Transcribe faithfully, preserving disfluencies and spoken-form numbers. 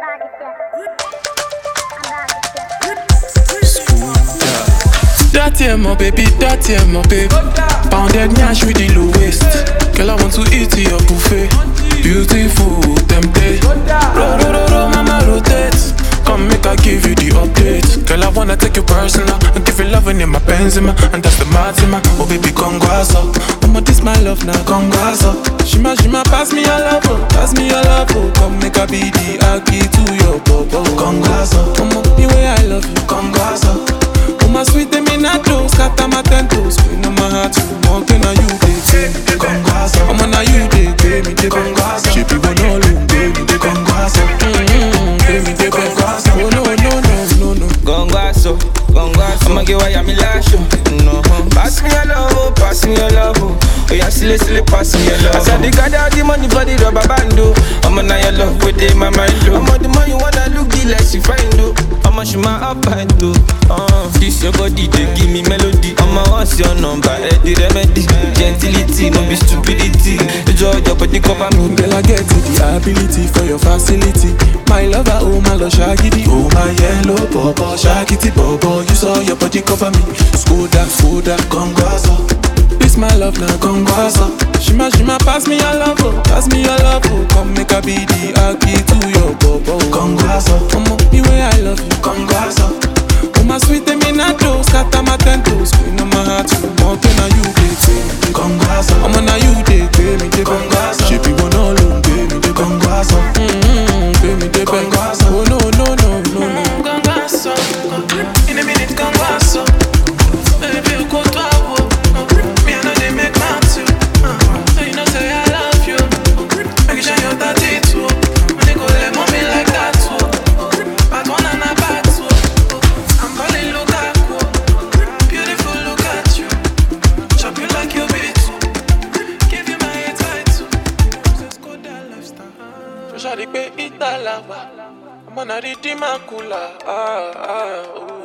Dirty my baby, dirty my baby. Pounded nyash with the low waist. Girl, I want to eat your buffet. Beautiful, tempted. Ro ro ro ro, mama rotate. Come make I give you the update. Girl, I wanna take you personal and give you loving in my Benzema, and that's the Martima. Oh baby, congrats up. I'ma this my love now, congrats up. Shima shima, pass me your love, oh, pass me your love, oh. Come make I be the Aki to your bobo. Congrats up. I'ma the way I love you, congrats up. My sweet them in a dose, scatter my tentos. Queen of my heart, you mountain are you they congrats. I'm on a you they pay me the congrats. She people no look, pay me the congrats. Pay me the congrats. Oh no no no no no. Congrats, congrats. I'ma give away my lash. No, pass me your love, oh, pass me your love. Oh yeah, silly silly, pass me your love. I said they got all the money for the rubber band. I'm on your love with it, my mind. I'm on the money wanna look the less you find. I'm on my up and do. This your body, they give me melody. I'ma what's your number, eh, the remedy. Gentility, no be stupidity. Enjoy your body, cover me. Girl, I get it, the ability for your facility. My lover, oh my love, shaggy. Oh my yellow bobo, shaggy bobo. You saw your body cover me. Skoda, Skoda, congrats. This my love now, congrats. Shima, shima, pass me your love, oh, pass me your love, oh. Come make a be the Aki to your bobo. Congrats, come on, the way I love you. Congrats, oh my sweet them in a dose, scatter my tentos. Queen of my heart, you mountain are you they pay. Congrats, I'm on a you they pay me the congrats. She people no look, pay me the congrats. Mm-hmm, pay me the congrats. Oh no no no no no. Congrats, in a minute congrats. Baby you go to a war. Me I know they make mad too. So you know say I love you. Make sure you're dirty too. When they go let mommy like that too. Bad one and a bad two. I'm calling Lukaku. Beautiful, look at you. Chop you like you beat. Give you my head right too. Just go that lifestyle. Shawty pe ita lava. I'm on a redeem a cooler. Ah ah.